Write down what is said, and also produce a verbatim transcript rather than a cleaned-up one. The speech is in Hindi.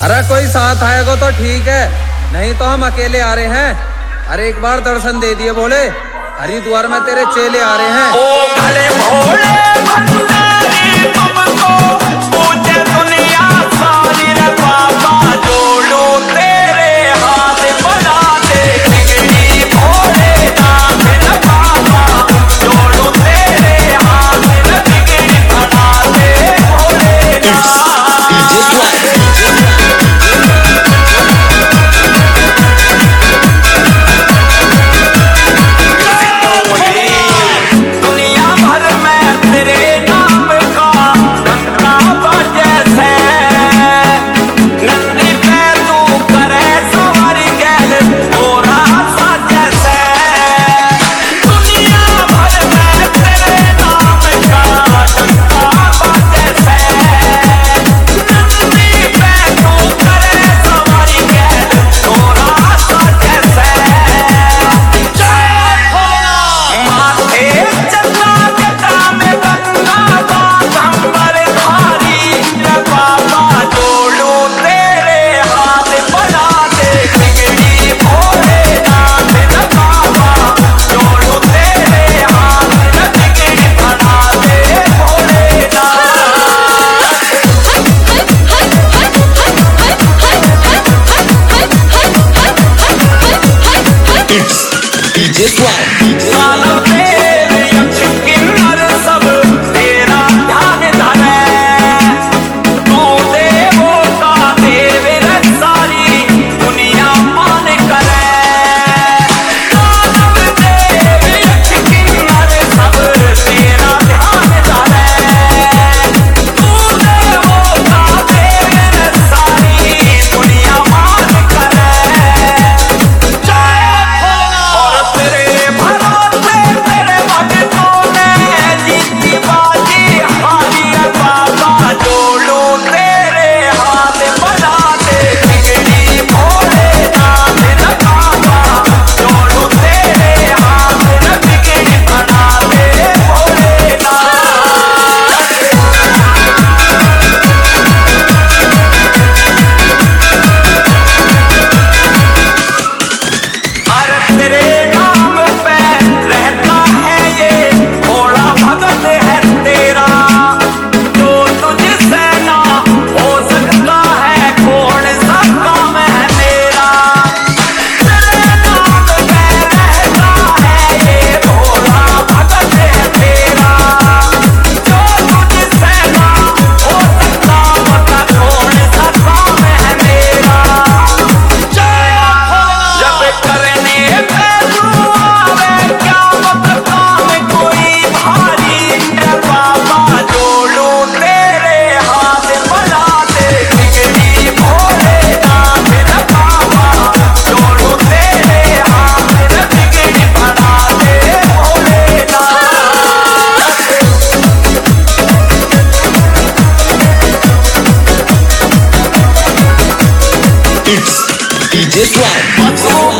अरे कोई साथ आएगा तो ठीक है, नहीं तो हम अकेले आ रहे हैं। अरे एक बार दर्शन दे दिए बोले, हरिद्वार में तेरे चेले आ रहे हैं। ओ भले भोले भंडारी तुमको पूजे दुनिया सारी रे बाबा, जोड़ू तेरे हाथ बना दे बिगड़ी भोले नाथ रे बाबा, जोड़ू तेरे हाथ रे बिगड़ी बना दे Bhole Nath. D J Swag.